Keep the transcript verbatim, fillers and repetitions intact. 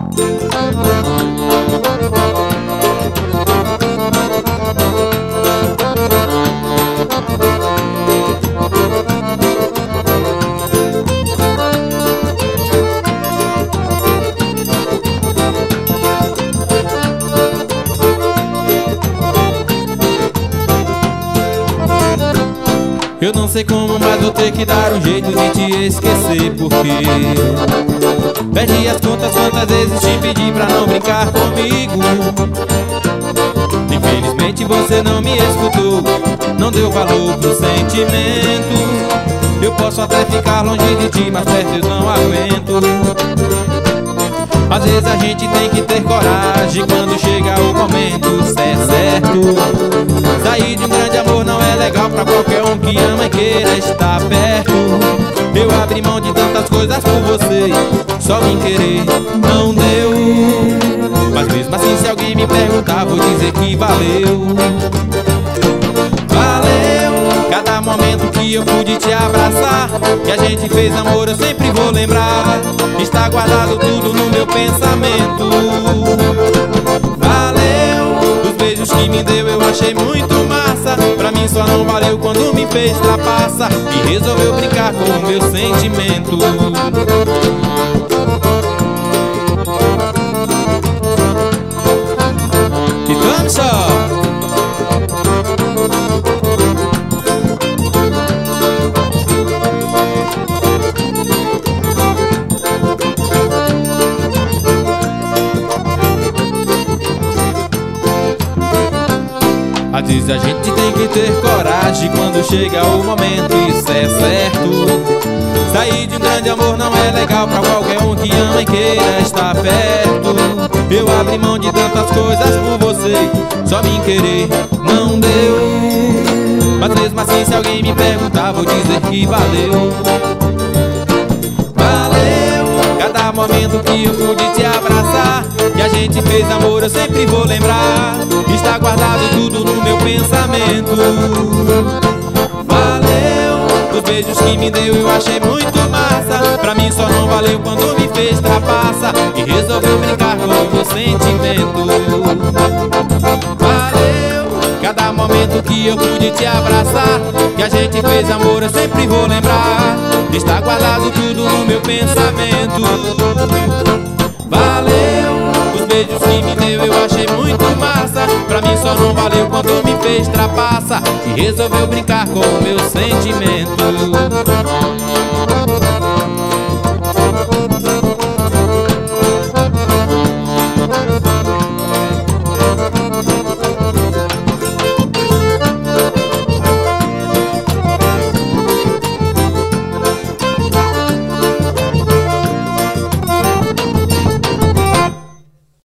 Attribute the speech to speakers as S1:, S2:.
S1: Eu não sei como, mas vou ter que dar um jeito de te esquecer, porque perdi as contas quantas vezes te pedi pra não brincar comigo. Infelizmente você não me escutou, não deu valor pro sentimento. Eu posso até ficar longe de ti, mas perto eu não aguento. Às vezes a gente tem que ter coragem quando chega o momento, cê é certo. Sair de um grande amor não é legal pra qualquer um que ama e queira estar perto. Eu abri mão de tantas coisas por você, só me querer não deu. Mas mesmo assim se alguém me perguntar, vou dizer que valeu. Valeu cada momento que eu pude te abraçar, que a gente fez amor eu sempre vou lembrar. Está guardado tudo no meu pensamento. Valeu os beijos que me deu, eu achei muito massa. Pra mim só não valeu quando me fez trapaça e resolveu brincar com o meu sentimento. E vamos só. Às vezes a gente tem que ter coragem quando chega o momento, isso é certo. Sair de um grande amor não é legal pra qualquer um que ama e queira estar perto. Eu abri mão de tantas coisas por você, só me querer não deu. Mas mesmo assim se alguém me perguntar, vou dizer que valeu. Valeu cada momento que eu pude te abraçar, que a gente fez amor eu sempre vou lembrar. Está guardado tudo no meu pensamento. Valeu os beijos que me deu, eu achei muito massa. Pra mim só não valeu quando me fez trapaça e resolveu brincar com o meu sentimento. Valeu cada momento que eu pude te abraçar, que a gente fez amor eu sempre vou lembrar. Está guardado tudo no meu pensamento. Valeu os beijos que me deu, eu achei muito massa. Pra mim só não valeu quando me fez trapaça e resolveu brincar com o meu sentimento.